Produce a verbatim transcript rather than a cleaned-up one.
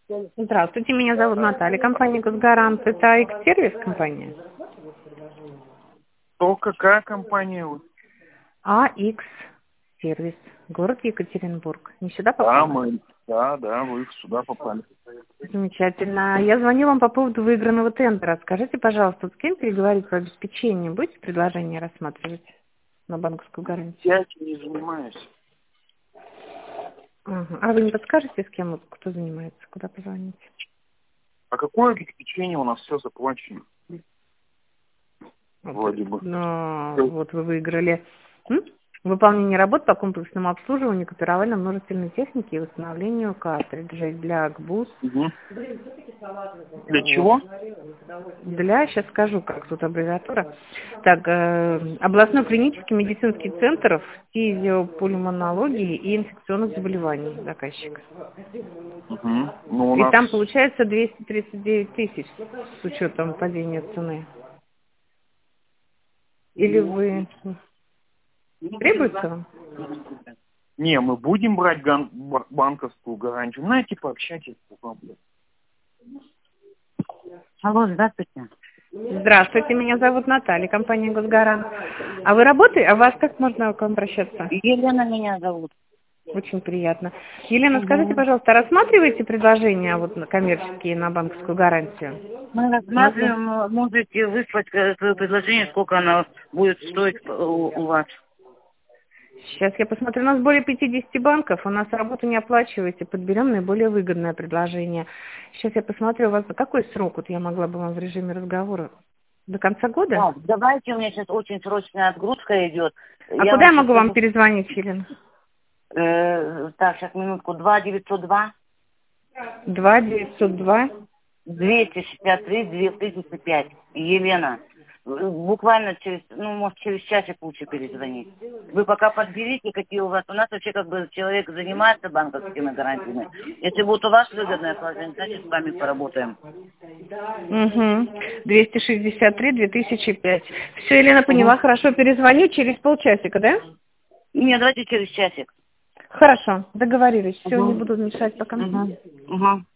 Здравствуйте, меня зовут Наталья, компания «Госгарант». Это X-сервис компания? То какая компания вы? А X-сервис, город Екатеринбург. Не сюда Да, попала? мы, да, да, вы сюда попали. Замечательно. Я звоню вам по поводу выигранного тендера. Скажите, пожалуйста, с кем переговорить по обеспечению? Будете предложение рассматривать на банковскую гарантию? Я этим не занимаюсь. Ага. А вы не подскажете, с кем, вот, кто занимается, куда позвонить? А какое обеспечение у нас все заплачено? Вот, Вроде бы. но, вот вы выиграли м? Выполнение работ по комплексному обслуживанию копировально-множительной техники и восстановлению картриджей для ГБУС. Угу. Для Вот. чего? Для, сейчас скажу, как тут аббревиатура. Так, э, областной клинический медицинский центр физиопульмонологии и инфекционных заболеваний заказчика. Угу. Ну, у И нас... там получается двести тридцать девять тысяч с учетом падения цены. Или вы... Требуется вам? Не, мы будем брать ган- ба- банковскую гарантию. Знаете, пообщайтесь с бухгалтером. Алло, здравствуйте. Здравствуйте, меня зовут Наталья, компания «Госгарант». А вы работаете? А вас как можно к вам обращаться? Елена меня зовут. Очень приятно. Елена, скажите, Угу. пожалуйста, рассматриваете предложения вот, на коммерческие на банковскую гарантию? Мы Могу. рассматриваем, можете выслать э, свое предложение, сколько оно будет стоить у, у вас. Сейчас я посмотрю. У нас более пятидесяти банков. У нас работу не оплачиваете. Подберем наиболее выгодное предложение. Сейчас я посмотрю, у вас на какой срок вот я могла бы вам в режиме разговора? До конца года? Да, давайте, у меня сейчас очень срочная отгрузка идет. А Я куда вам я сейчас могу вам скажу. перезвонить, Елена? Э, так, сейчас минутку. Два девятьсот два Два девятьсот два. двести шестьдесят три две тысячи пять. Елена. Э, Буквально через, ну, может, через часик лучше перезвонить. Вы пока подберите, какие у вас. У нас вообще как бы человек занимается банковскими гарантиями. Если будет у вас выгодное положение, значит с вами поработаем. Угу. двести шестьдесят три две тысячи пять. Все, Елена, Угу. поняла. Хорошо, перезвоню через полчасика, да? Не, давайте через часик. Хорошо, договорились. Все, не Угу. буду мешать пока. Угу. Угу.